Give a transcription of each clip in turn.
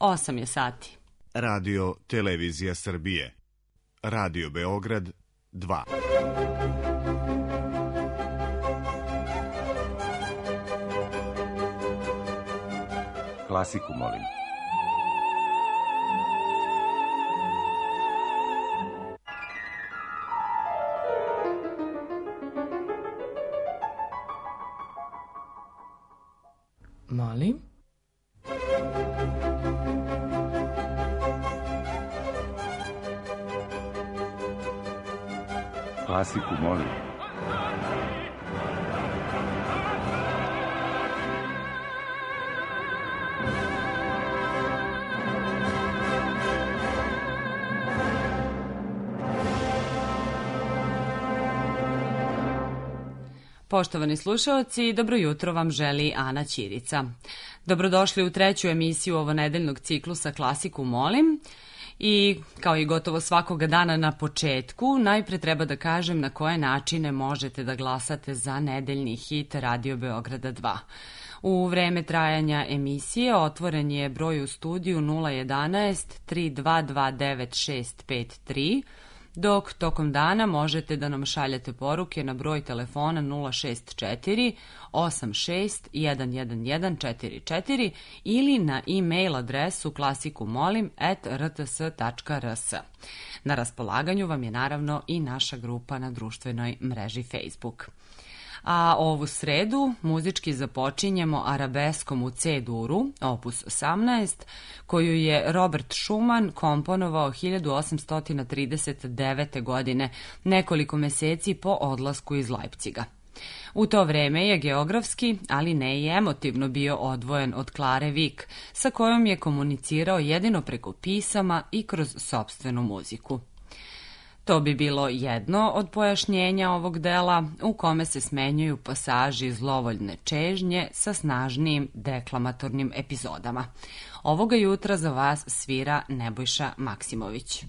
8 je sati. Radio Televizija Srbije. Radio Beograd 2. Klasiku, molim. Molim? Klasiku, molim. Poštovani slušaoci, dobro jutro vam želi Ana Ćirica. Dobrodošli u treću emisiju ovonedeljnog ciklusa Klasiku molim. I kao i gotovo svakoga dana na početku, najpre treba da kažem na koje načine možete da glasate za nedeljni hit Radio Beograda 2. U vreme trajanja emisije otvoren je broj u studiju 011 3229 653, dok tokom dana možete da nam šaljete poruke na broj telefona 064 86 11144 ili na e-mail adresu klasikumolim@rts.rs. Na raspolaganju vam je naravno i naša grupa na društvenoj mreži Facebook. A ovu sredu muzički započinjemo arabeskom u C-duru, opus 18, koju je Robert Schumann komponovao 1839. godine, nekoliko meseci po odlasku iz Leipciga. U to vreme je geografski, ali ne i emotivno bio odvojen od Klare Vik, sa kojom je komunicirao jedino preko pisama i kroz sopstvenu muziku. To bi bilo jedno od pojašnjenja ovog dela u kome se smenjuju pasaži zlovoljne čežnje sa snažnijim deklamatornim epizodama. Ovoga jutra za vas svira Nebojša Maksimović.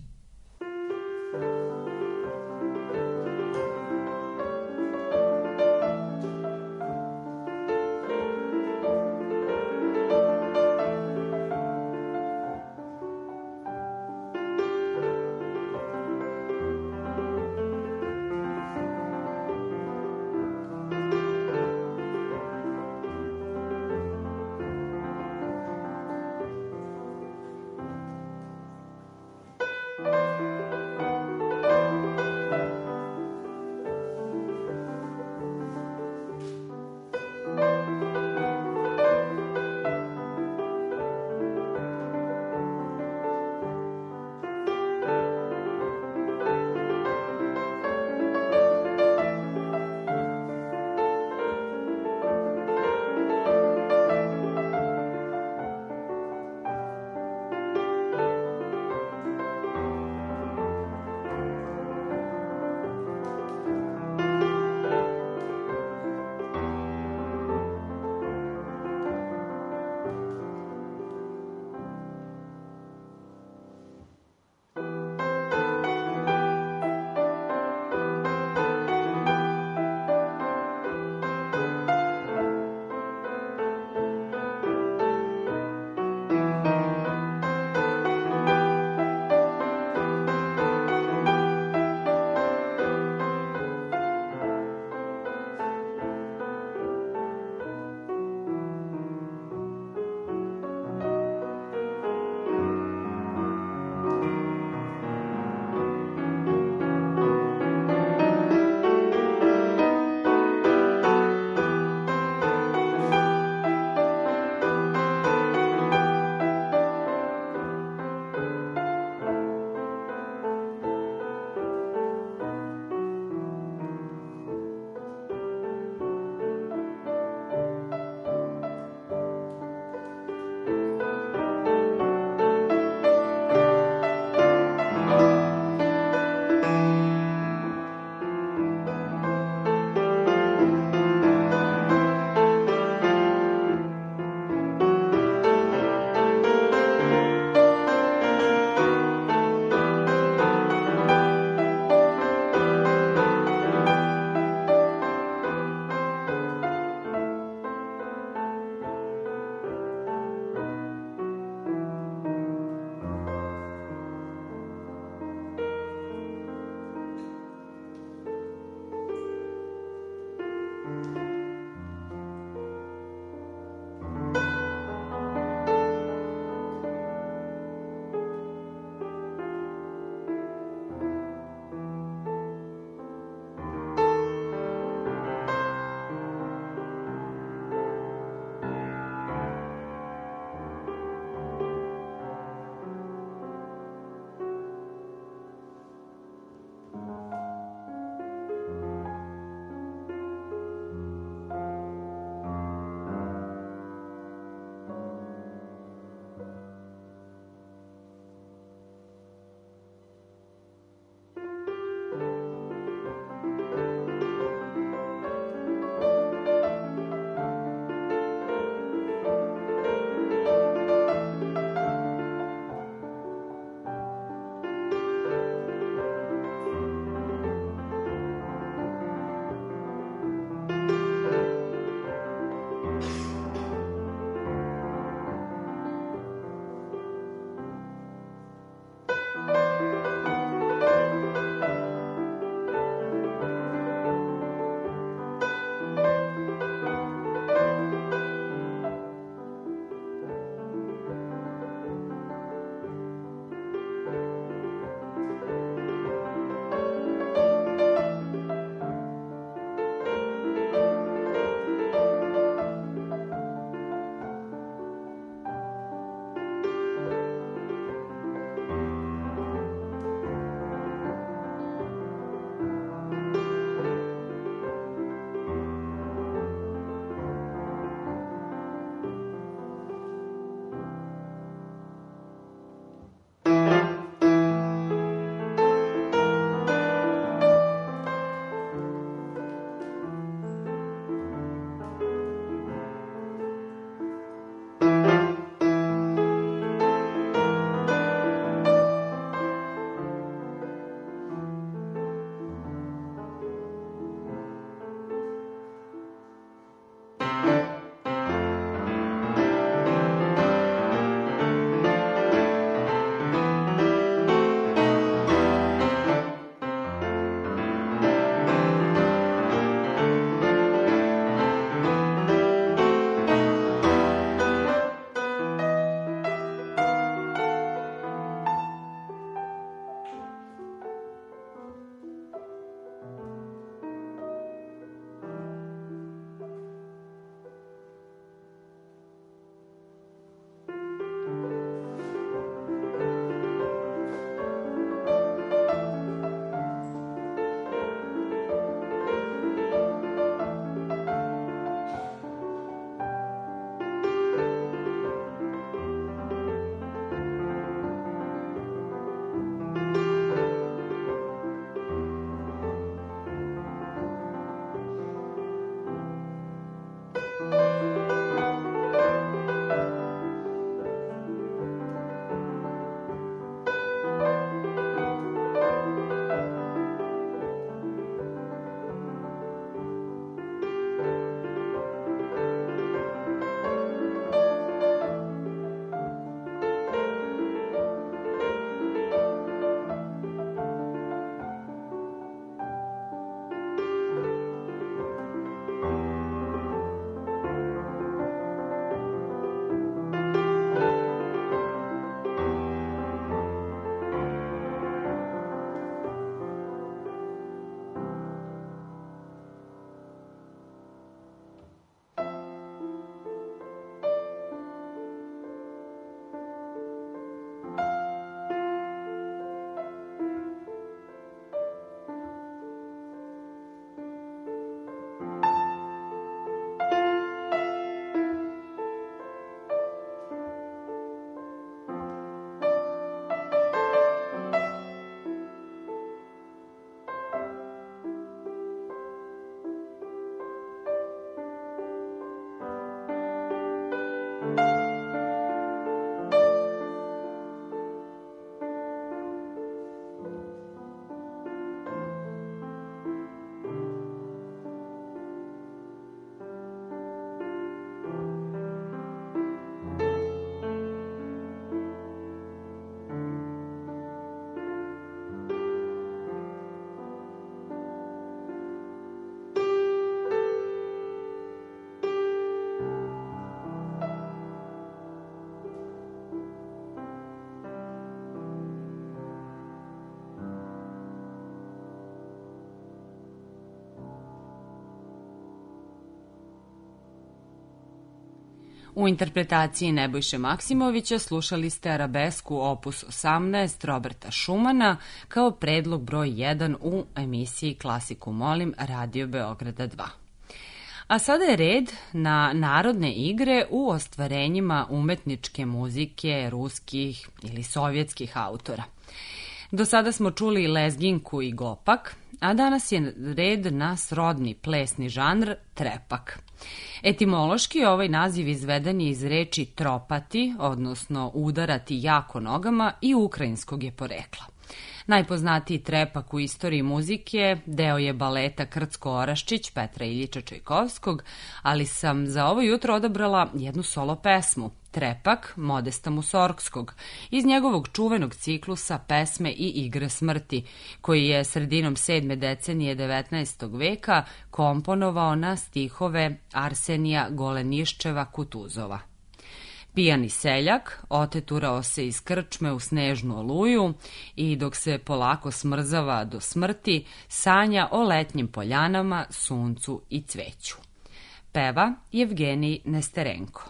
U interpretaciji Nebojše Maksimovića slušali ste arabesku opus 18 Roberta Schumana kao predlog broj 1 u emisiji Klasiku molim Radio Beograda 2. A sada je red na narodne igre u ostvarenjima umetničke muzike ruskih ili sovjetskih autora. Do sada smo čuli lezginku i gopak, a danas je red na srodni plesni žanr trepak. Etimološki ovaj naziv izveden je iz reči tropati, odnosno udarati jako nogama, i ukrajinskog je porekla. Najpoznatiji trepak u istoriji muzike deo je baleta Krcko-Oraščić Petra Iljiča Čajkovskog, ali sam za ovo jutro odabrala jednu solo pesmu, Trepak Modesta Musorgskog, iz njegovog čuvenog ciklusa Pesme i igre smrti, koji je sredinom 7. decenije 19. veka komponovao na stihove Arsenija Goleniščeva-Kutuzova. Pijani seljak oteturao se iz krčme u snežnu oluju i dok se polako smrzava do smrti, sanja o letnjim poljanama, suncu i cveću. Peva Jevgenij Nesterenko.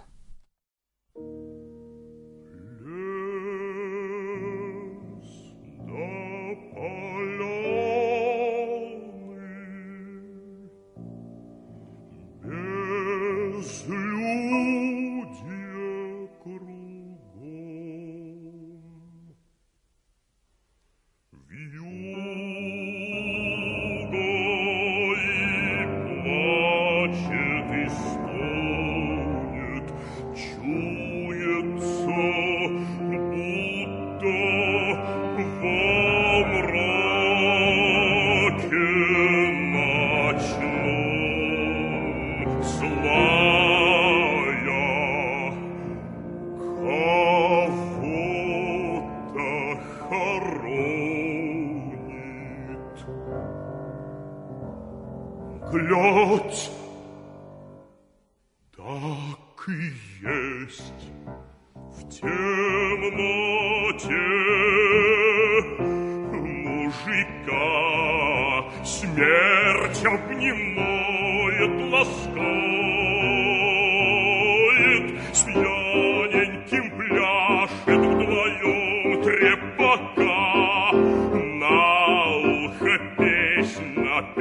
Глядь, так и есть в темноте мужика смерть обнимает, ласкает, с пьяненьким пляшет вдвоем трепака, на ухо песнь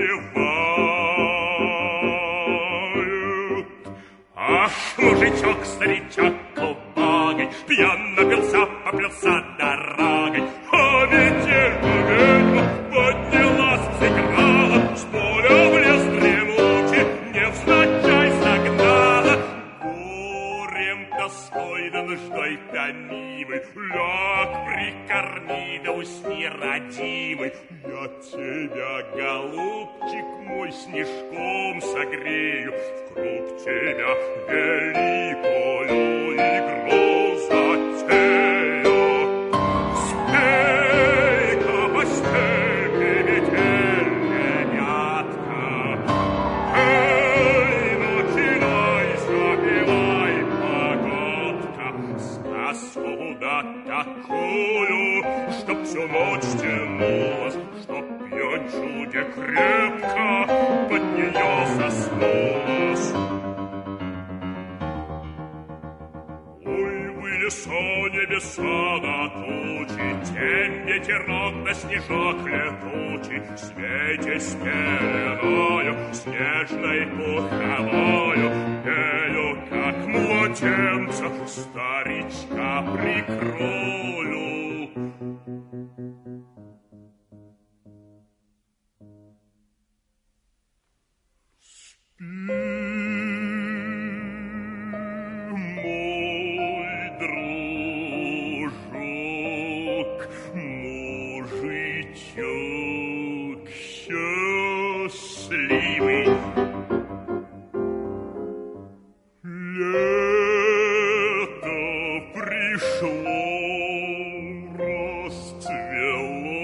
напевает. Ах, мужичок-старичок колбагой пьян напился, поплелся дорогой, а веделька ведьма поднялась, сыграла, с поля в лес дремучий невзначай согнала. Горем, тоской да нуждой томимый ляг прикорми да усни, родимый. Я тебя, голубчик мой, снежком согрею, вкруг тебя великую игру затею. Спей-ка по степи метельная рябка, эй, начинай, запевай, погодка, сказку да такую, чтоб всю ночь тянулась, чтоб пьянчуге крепко под нее заснулась. Ой, вы леса, небеса на тучи, тень, ветерок да снежок летучий, светясь пеленою, снежной пуховою, пею, как младенца, старичка прикрою. Мой дружок, мужичок счастливый, лето пришло, расцвело.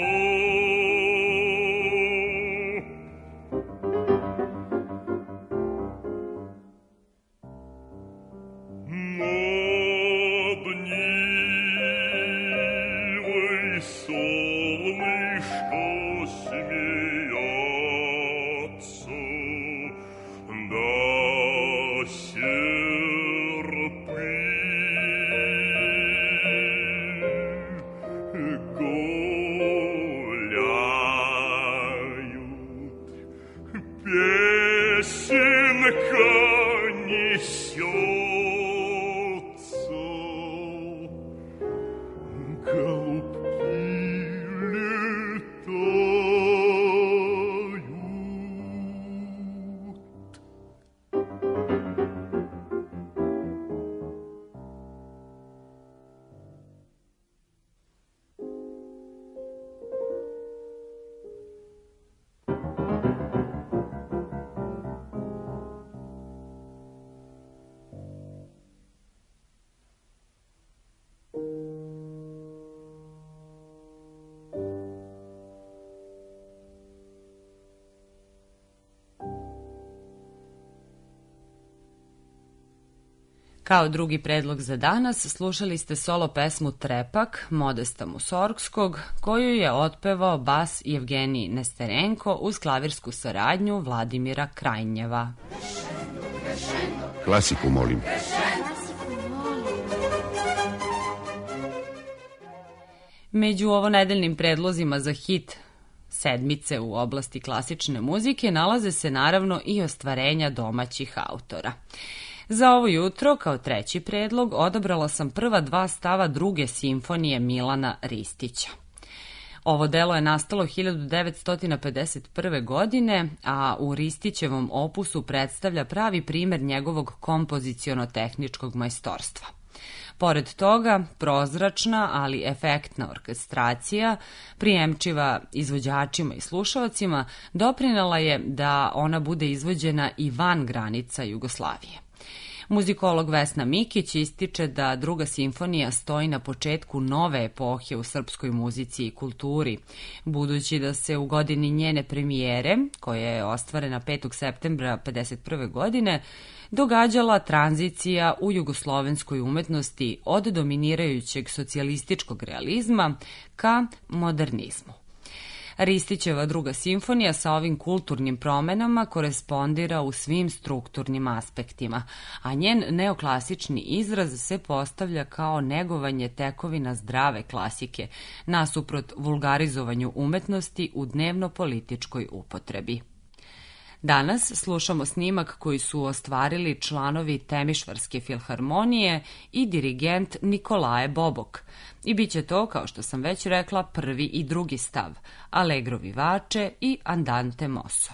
Над Нивой солнышко смеется, да серп Kao drugi predlog za danas slušali ste solo pesmu Trepak Modesta Musorgskog, koju je otpevao bas Jevgenij Nesterenko uz klavirsku saradnju Vladimira Krajnjeva. Klasiku molim. Među ovonedeljnim predlozima za hit sedmice u oblasti klasične muzike nalaze se naravno i ostvarenja domaćih autora. Za ovo jutro, kao treći predlog, odabrala sam prva dva stava druge simfonije Milana Ristića. Ovo delo je nastalo 1951. godine, a u Ristićevom opusu predstavlja pravi primer njegovog kompoziciono-tehničkog majstorstva. Pored toga, prozračna, ali efektna orkestracija, prijemčiva izvođačima i slušalcima, doprinela je da ona bude izvođena i van granica Jugoslavije. Muzikolog Vesna Mikić ističe da druga simfonija stoji na početku nove epohe u srpskoj muzici i kulturi, budući da se u godini njene premijere, koja je ostvarena 5. septembra 1951. godine, događala tranzicija u jugoslovenskoj umetnosti od dominirajućeg socijalističkog realizma ka modernizmu. Ristićeva druga simfonija sa ovim kulturnim promenama korespondira u svim strukturnim aspektima, a njen neoklasični izraz se postavlja kao negovanje tekovina zdrave klasike, nasuprot vulgarizovanju umetnosti u dnevno-političkoj upotrebi. Danas slušamo snimak koji su ostvarili članovi Temišvarske filharmonije i dirigent Nikolaje Bobok. I bit će to, kao što sam već rekla, prvi i drugi stav, Allegro vivace i Andante mosso.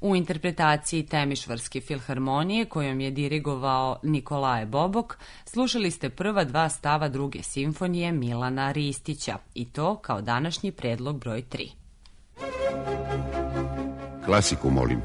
u interpretaciji Temišvarske filharmonije kojom je dirigovao Nikolaje Bobok, slušali ste prva dva stava druge simfonije Milana Ristića i to kao današnji predlog broj 3. Klasiku, molim.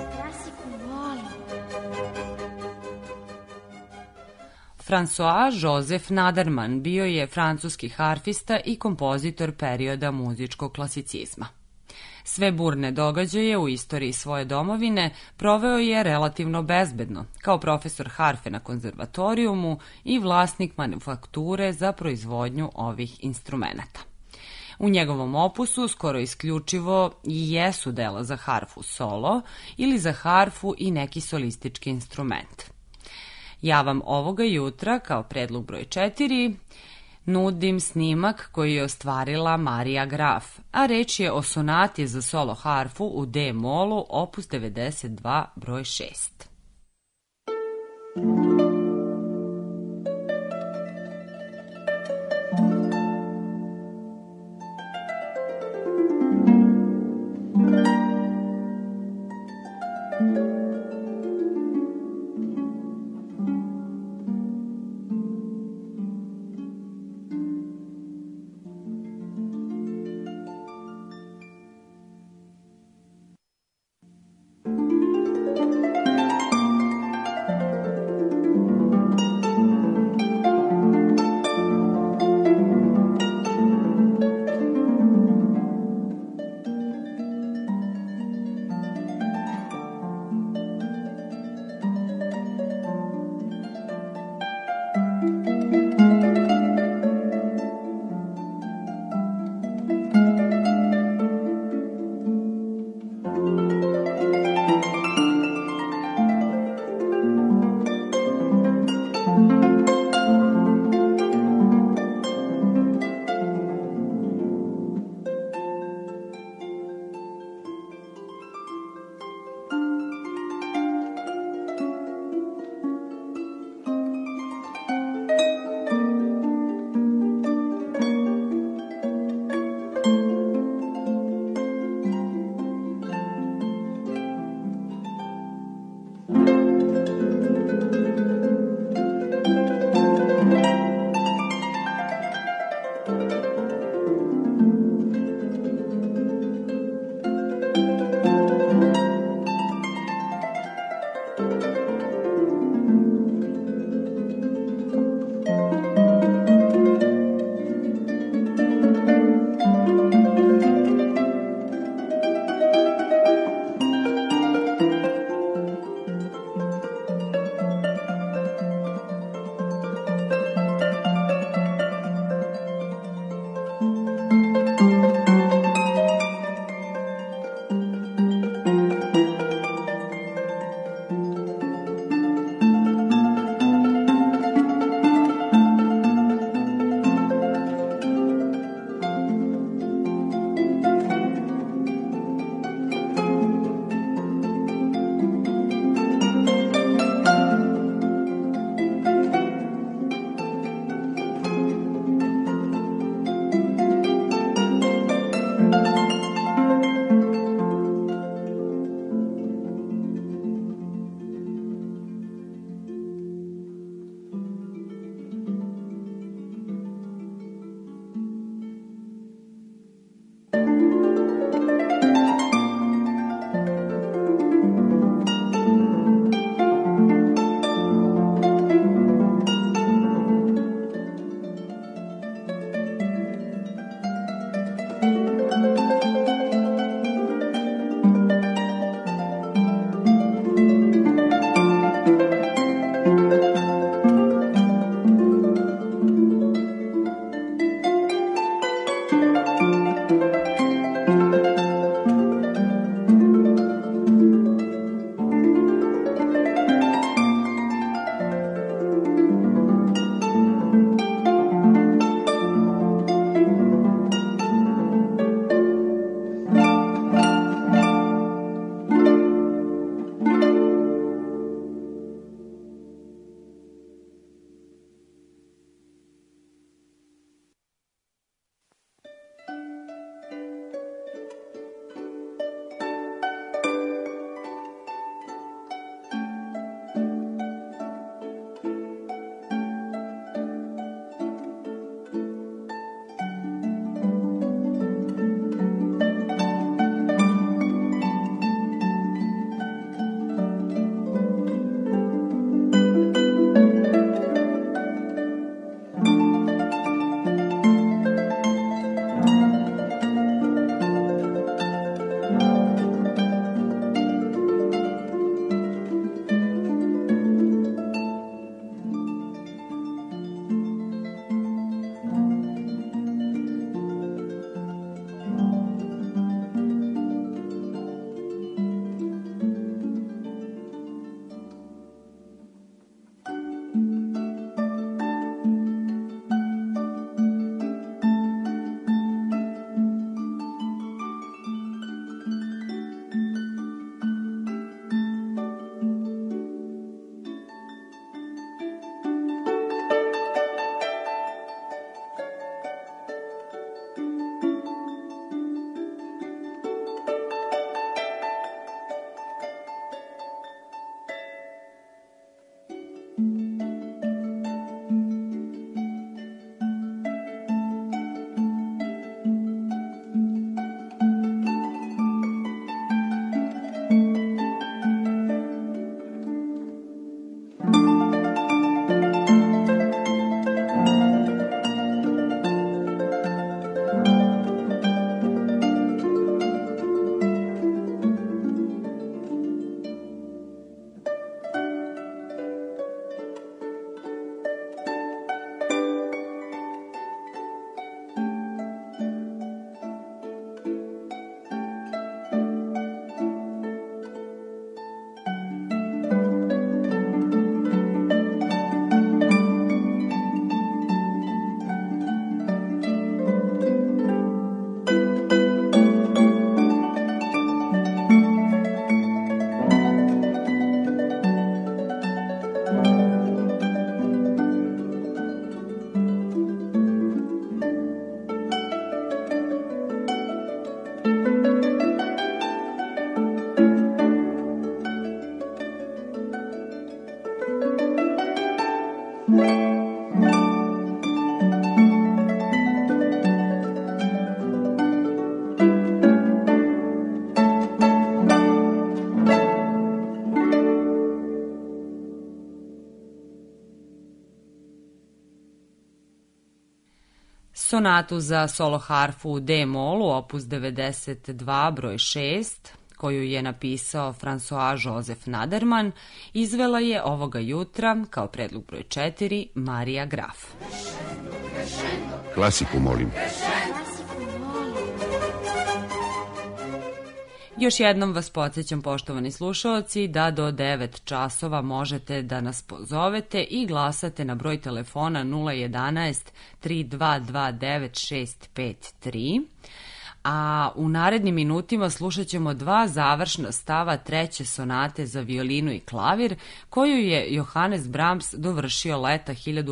François-Joseph Naderman bio je francuski harfista i kompozitor perioda muzičkog klasicizma. Sve burne događaje u istoriji svoje domovine proveo je relativno bezbedno, kao profesor harfe na konzervatorijumu i vlasnik manufakture za proizvodnju ovih instrumenata. U njegovom opusu skoro isključivo i jesu dela za harfu solo ili za harfu i neki solistički instrument. Ja vam ovoga jutra, kao predlog broj 4, nudim snimak koji je ostvarila Marija Graf, a reč je o sonati za solo harfu u D-molu, opus 92, broj 6. sonatu za solo harfu u D-molu, opus 92, broj 6, koju je napisao François Joseph Naderman, izvela je ovoga jutra, kao predlog broj 4, Marija Graf. Klasiku, molim. Još jednom vas podsjećam, poštovani slušaoci, da do 9 časova možete da nas pozovete i glasate na broj telefona 011 3229 653. A u narednim minutima slušat ćemo 2 završna stava 3. sonate za violinu i klavir, koju je Johannes Brahms dovršio leta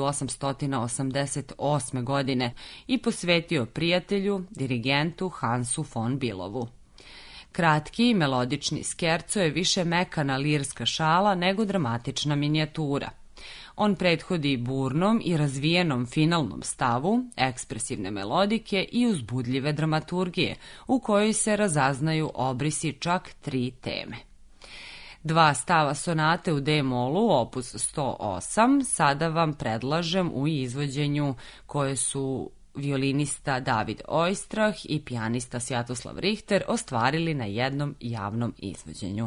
1888. godine i posvetio prijatelju, dirigentu Hansu von Bülowu. Kratki i melodični skerco je više mekana lirska šala nego dramatična minijatura. On prethodi burnom i razvijenom finalnom stavu, ekspresivne melodike i uzbudljive dramaturgije, u kojoj se razaznaju obrisi čak 3 teme. 2 stava sonate u D-molu, opus 108, sada vam predlažem u izvođenju koje su violinista David Oistrach i pijanista Sjatoslav Richter ostvarili na jednom javnom izvođenju.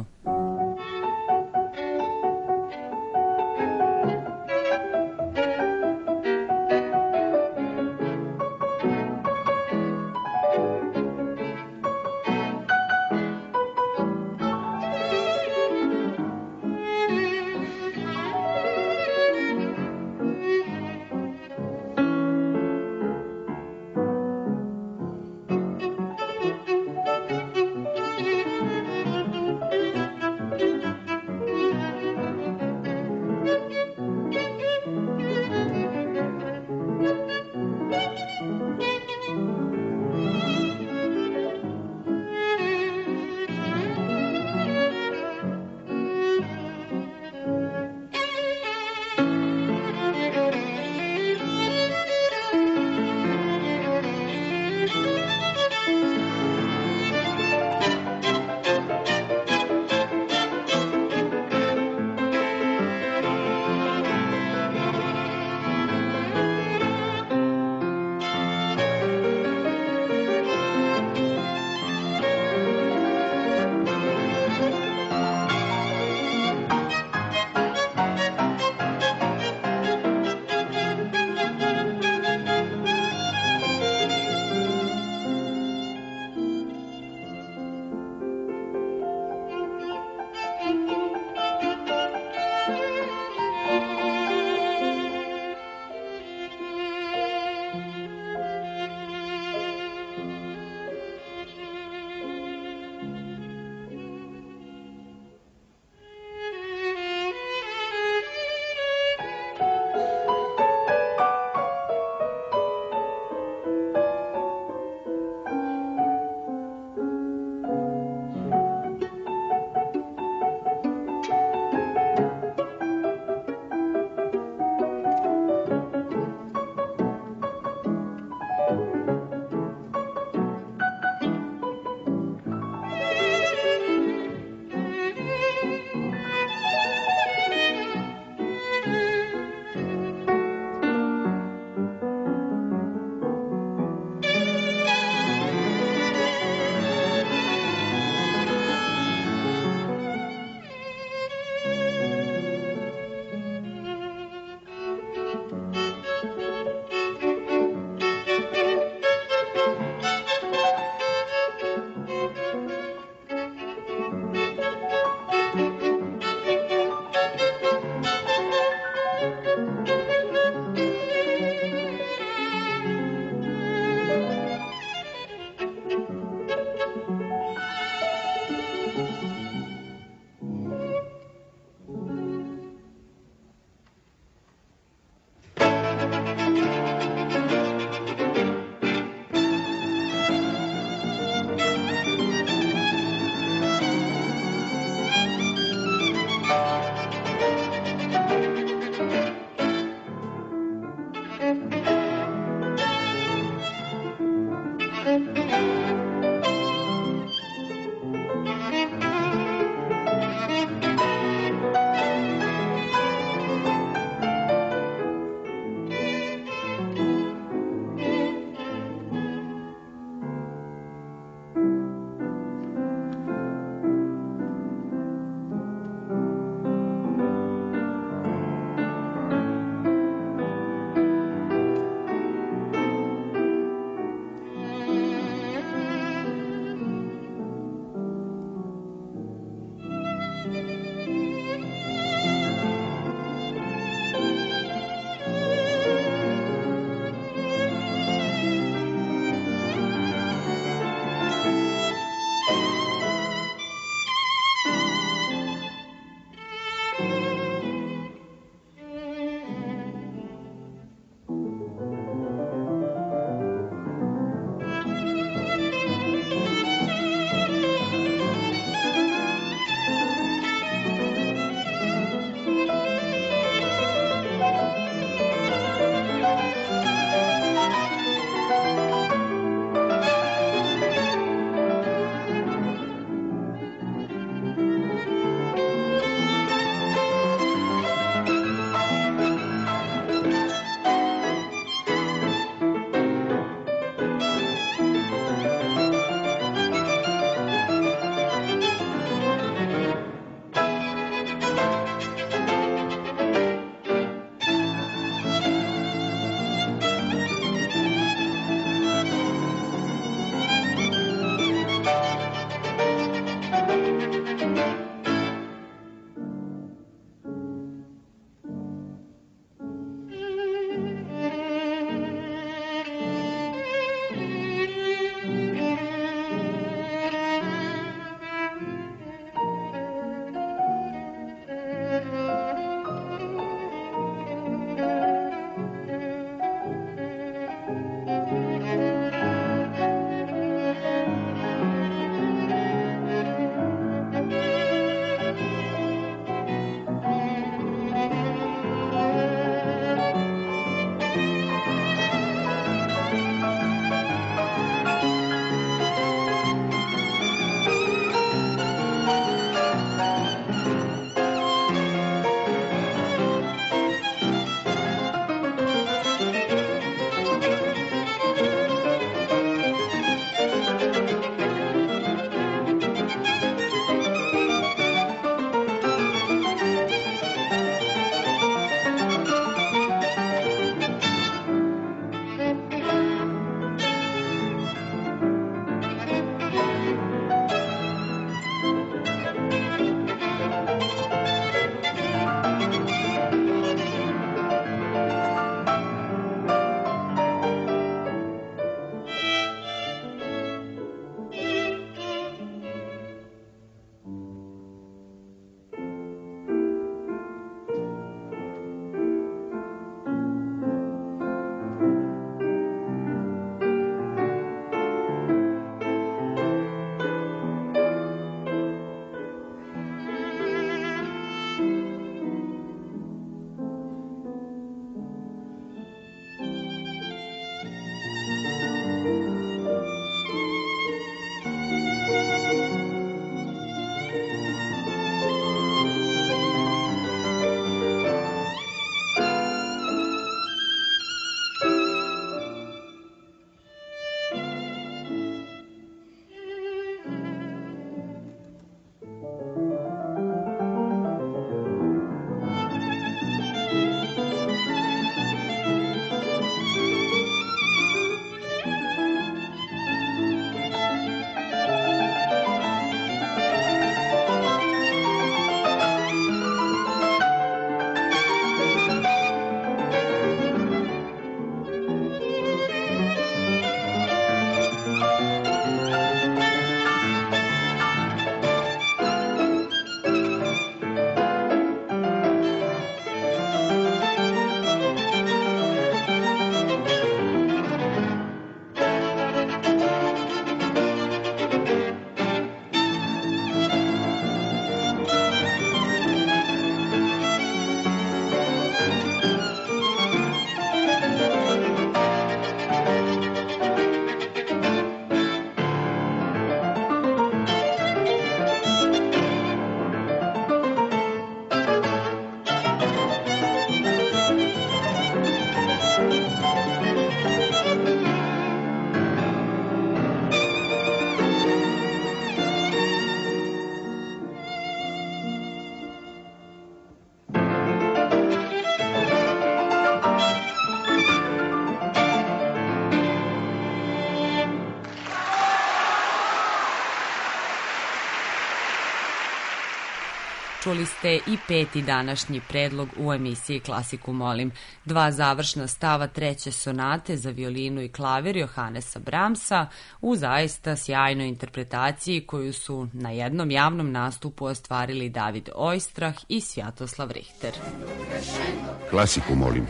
čuli ste i peti današnji predlog u emisiji Klasiku molim. 2 završna stava treće sonate za violinu i klavir Johannesa Brahmsa u zaista sjajnoj interpretaciji koju su na jednom javnom nastupu ostvarili David Oistrah i Svjatoslav Richter. Klasiku molim.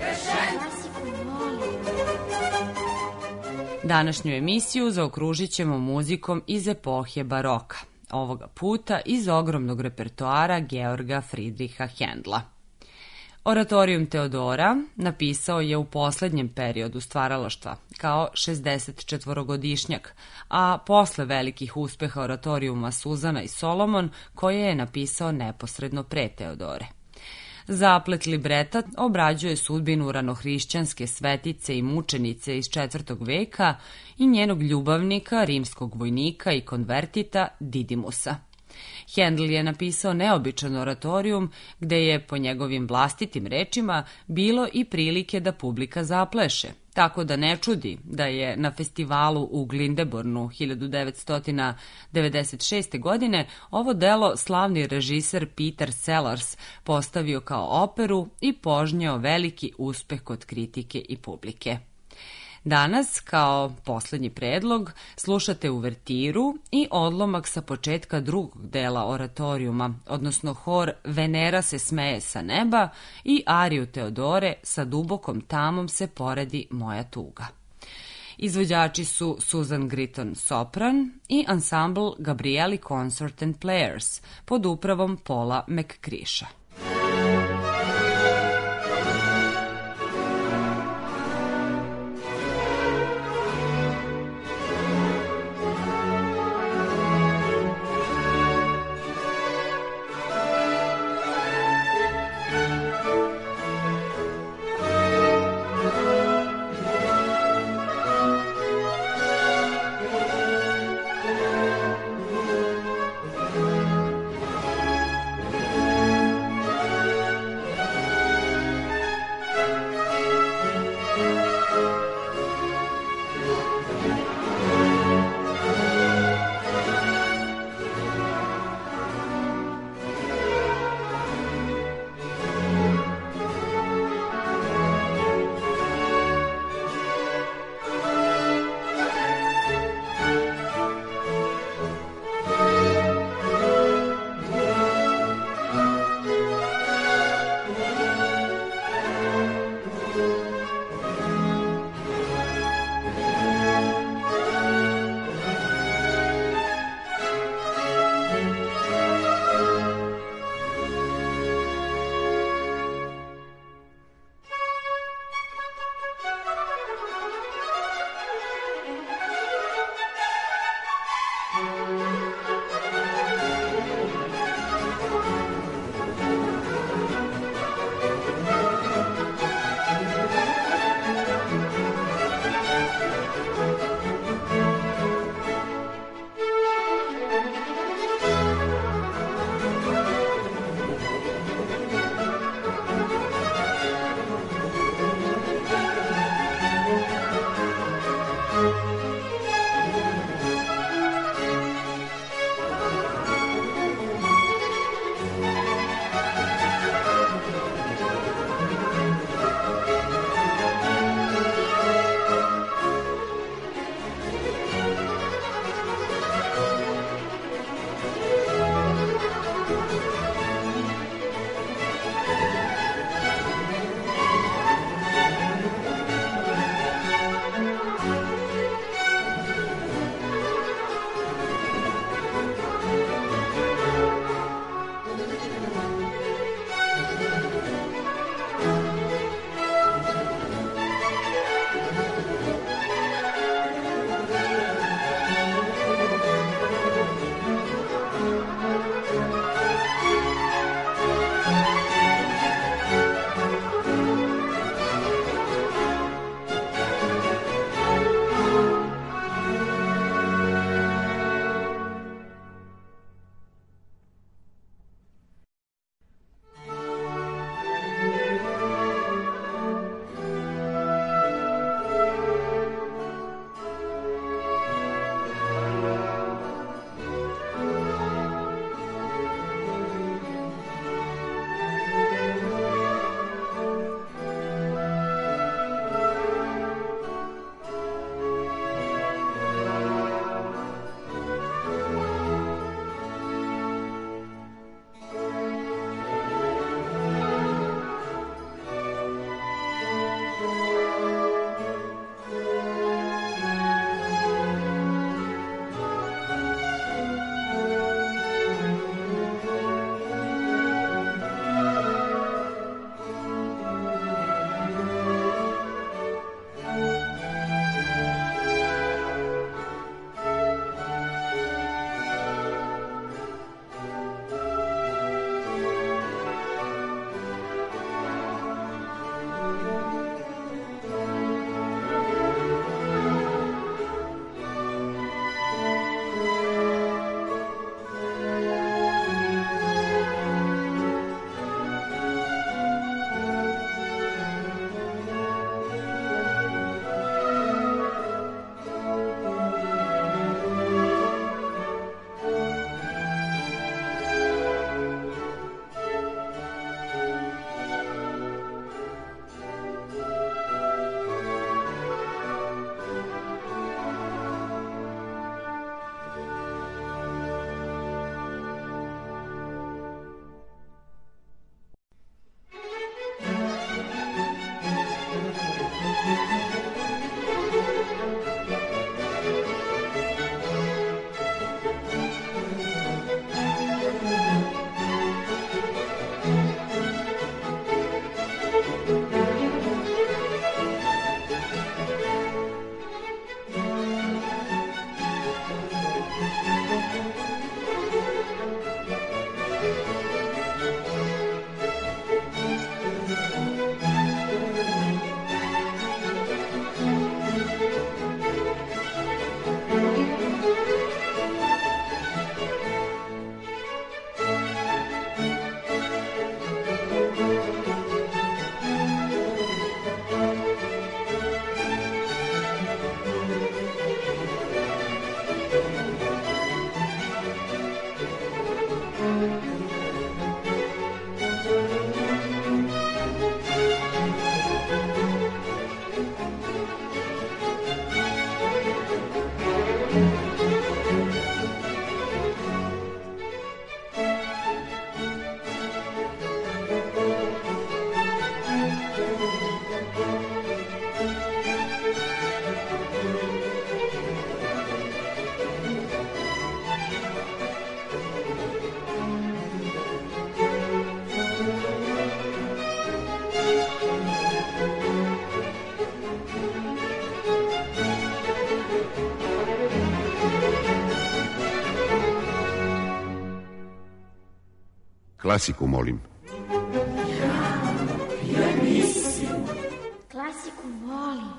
Današnju emisiju zaokružit ćemo muzikom iz epohe baroka, ovoga puta iz ogromnog repertoara Georga Friedricha Händla. Oratorium Teodora napisao je u poslednjem periodu stvaralaštva, kao 64-godišnjak, a posle velikih uspeha oratorijuma Suzana i Solomon, koje je napisao neposredno pre Teodore. Zaplet libreta obrađuje sudbinu ranohrišćanske svetice i mučenice iz 4. veka i njenog ljubavnika, rimskog vojnika i konvertita Didimusa. Händel je napisao neobičan oratorijum gde je, po njegovim vlastitim rečima, bilo i prilike da publika zapleše, tako da ne čudi da je na festivalu u Glindebornu 1996. godine ovo delo slavni režiser Peter Sellars postavio kao operu i požnjao veliki uspeh kod kritike i publike. Danas, kao poslednji predlog, slušate uvertiru i odlomak sa početka drugog dela oratorijuma, odnosno hor Venera se smeje sa neba i ariju Teodore sa dubokom tamom se poredi moja tuga. Izvođači su Susan Gritton sopran i ansambl Gabrieli Consort and Players pod upravom Paula McCrisha. Klasiku, molim. Klasiku volim.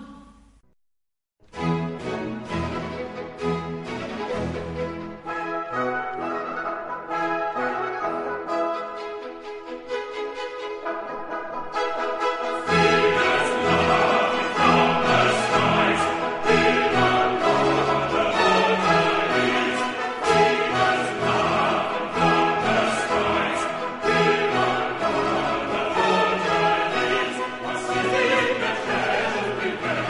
Everywhere.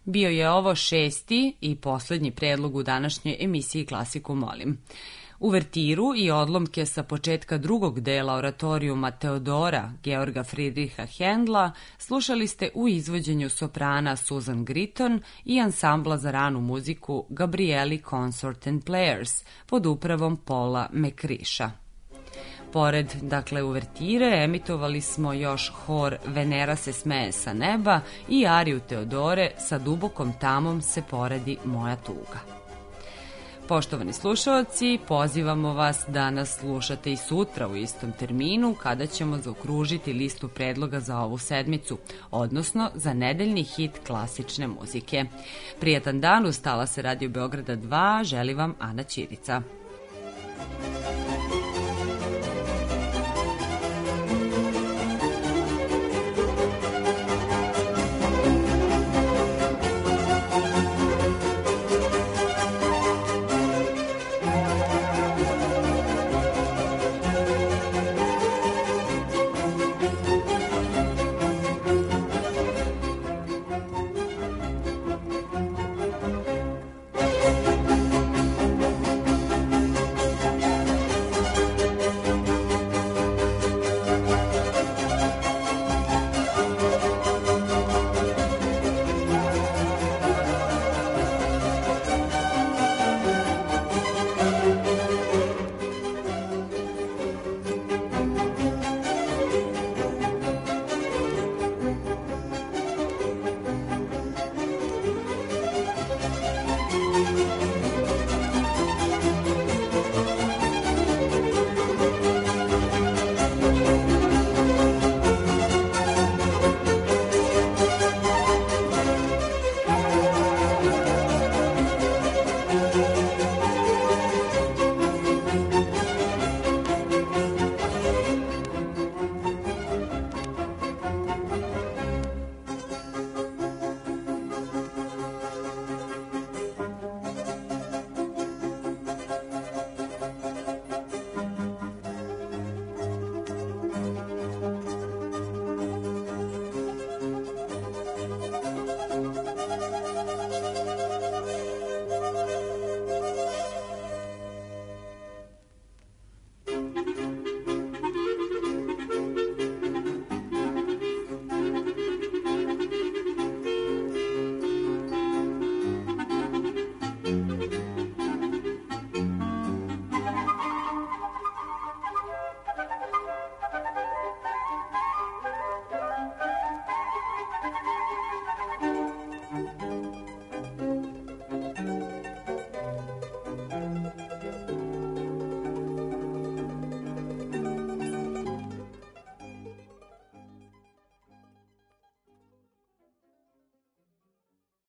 Bio je ovo 6. i poslednji predlog u današnjoj emisiji Klasiku molim. Uvertiru i odlomke sa početka drugog dela oratorijuma Teodora Georga Friedricha Händla slušali ste u izvođenju soprana Susan Gritton i ansambla za ranu muziku Gabrieli Consort and Players pod upravom Paula McCrisha. Pored, uvertire, emitovali smo još hor Venera se smeje sa neba i ariju Teodore sa dubokom tamom se poredi moja tuga. Poštovani slušaoci, pozivamo vas da nas slušate i sutra u istom terminu kada ćemo zaokružiti listu predloga za ovu sedmicu, odnosno za nedeljni hit klasične muzike. Prijatan dan, uz talase Radio Beograda 2, želi vam Ana Ćirica.